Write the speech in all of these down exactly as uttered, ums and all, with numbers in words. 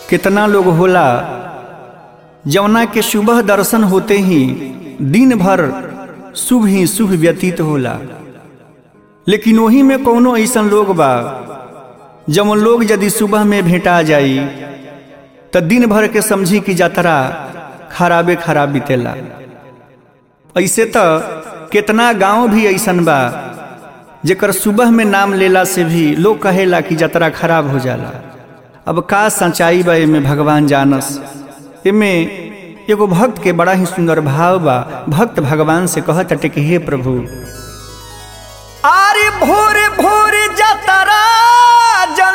कितना लोग होला जवना के सुबह दर्शन होते ही दिन भर शुभ ही शुभ व्यतीत होला, लेकिन वही में कौनो ऐसा लोग बा जब लोग यदि सुबह में भेंटा जाई तो दिन भर के समझी की यात्रा खराबे खराब बीतेला। ऐसे तो कितना गांव भी ऐसन बा जेकर सुबह में नाम लेला से भी लोग कहेला कि यात्रा खराब हो जाला। अब का सच्चाई बा एमे भगवान जानस। एमे एगो भक्त के बड़ा ही सुंदर भाव बा। भक्त भगवान से कहत अटे कि हे प्रभु, आरे भोरे भोरे जतरा जल,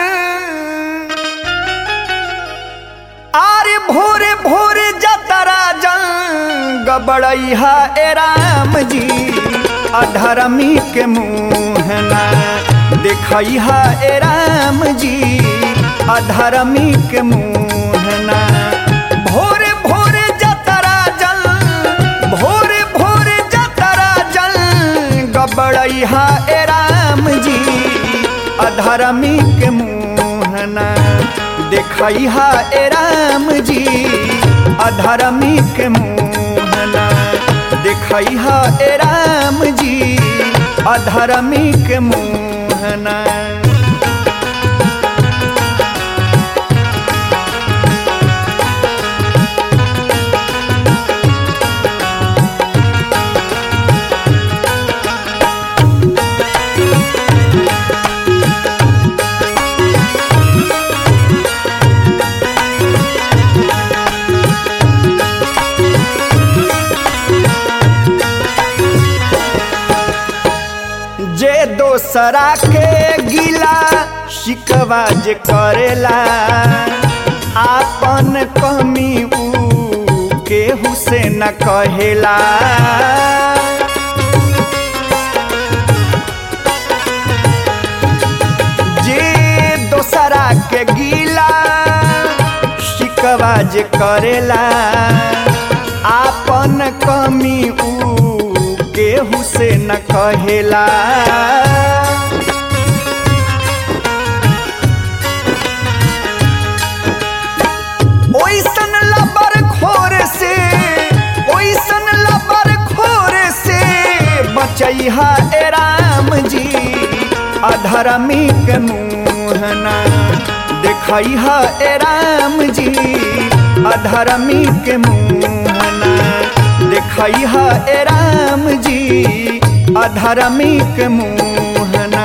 आरे भोरे भोरे जतरा जल गबड़ैहा ए राम जी, अधर्मी के मुँह ना देखैहा ए राम जी, अधर्मी के मुँह ना। भोरे भोरे जतरा जल, भोरे भोरे जतरा जल गबड़ैहा ए राम जी, अधर्मी के मुँह ना देखैहा ए राम जी, अधर्मी के मुँह ना देखैहा ए राम जी, अधर्मी के मुँह ना। जे दोसरा के गिला शिकवा जे करेला, आपन कमी ऊ केहू से न कहेला। जे दोसरा के गिला शिकवा जे करेला, आपन कमी ऊ केहू से न कहेला। ओइसन लबर खोर से, ओइसन लबर खोर से बचैहा ए राम जी, अधर्मी के मुँह ना देखैहा ए राम जी, अधर्मी के मुँह ना देखैहा ए राम जी, अधर्मी के मुँह ना।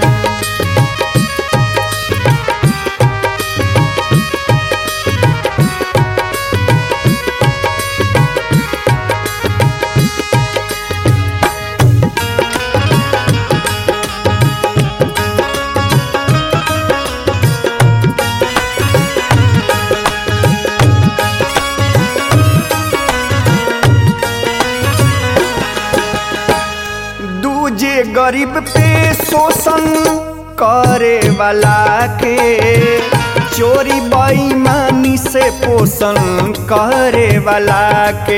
दूजे गरीब पे शोषण करे वाला के, चोरी बेईमानी से पोषण करे वाला के।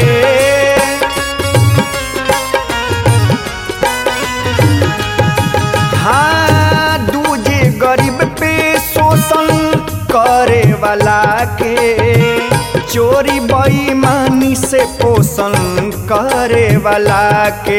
हाँ, दूजे गरीब पे शोषण करे वाला के, चोरी बेईमानी से पोषण करे वाला के।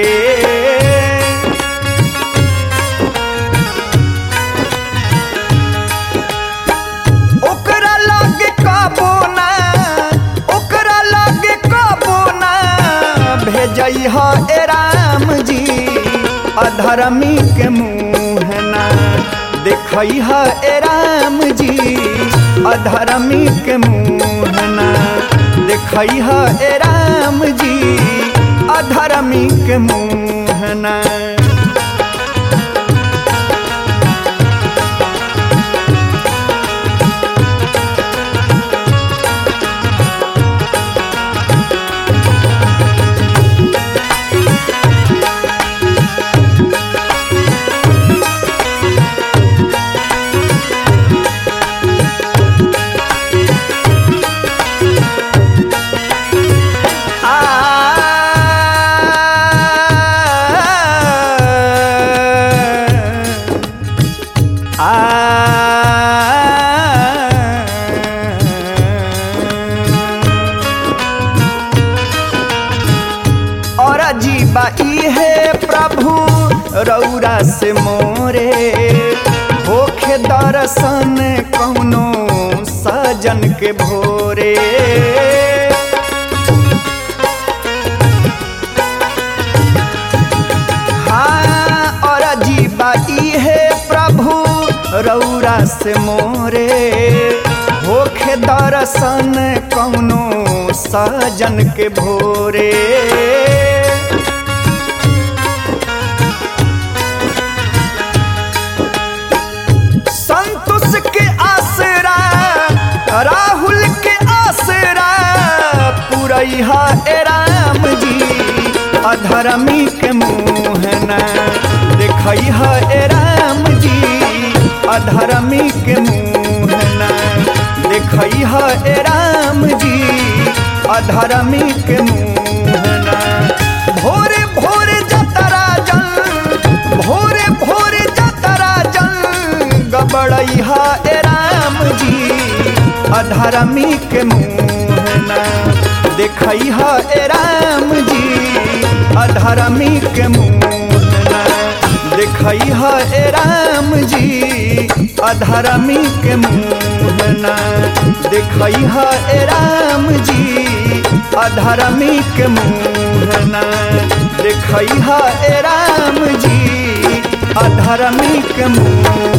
ओकरा लागे कबो ना, ओकरा लागे कबो ना भेजैहा ए राम जी, अधर्मी के मुँह ना देखैहा ए राम जी, अधर्मी के मुँह ना देखैहा ए राम जी, अधर्मी के मुँह ना। आ है प्रभु रौरा से मोरे होखे दर्शन कौनो सजन के भोरे। हाँ और अजीबा ई है प्रभु रौरा से मोरे होखे दर्शन कौनो सजन के भोरे। संतोष के आसरा राहुल के आसरा पुरैहा ए राम जी अधर्मी के मुँह न देखैहा ए राम जी अधर्मी के मुँह न देखैहा ए राम जी अधर्मी के मुँह न। भोरे भोरे जतरा जल भोरे भोरे जतरा जल गबड़ैहा ए राम जी अधर्मी के मुँह न देखैहा ए राम जी अधर्मी के मुँह न देखैहा ए राम जी अधर्मी के मुँह न देखैहा ए राम जी अधर्मी के मुँह न देखैहा ए राम जी अधर्मी के मुँह।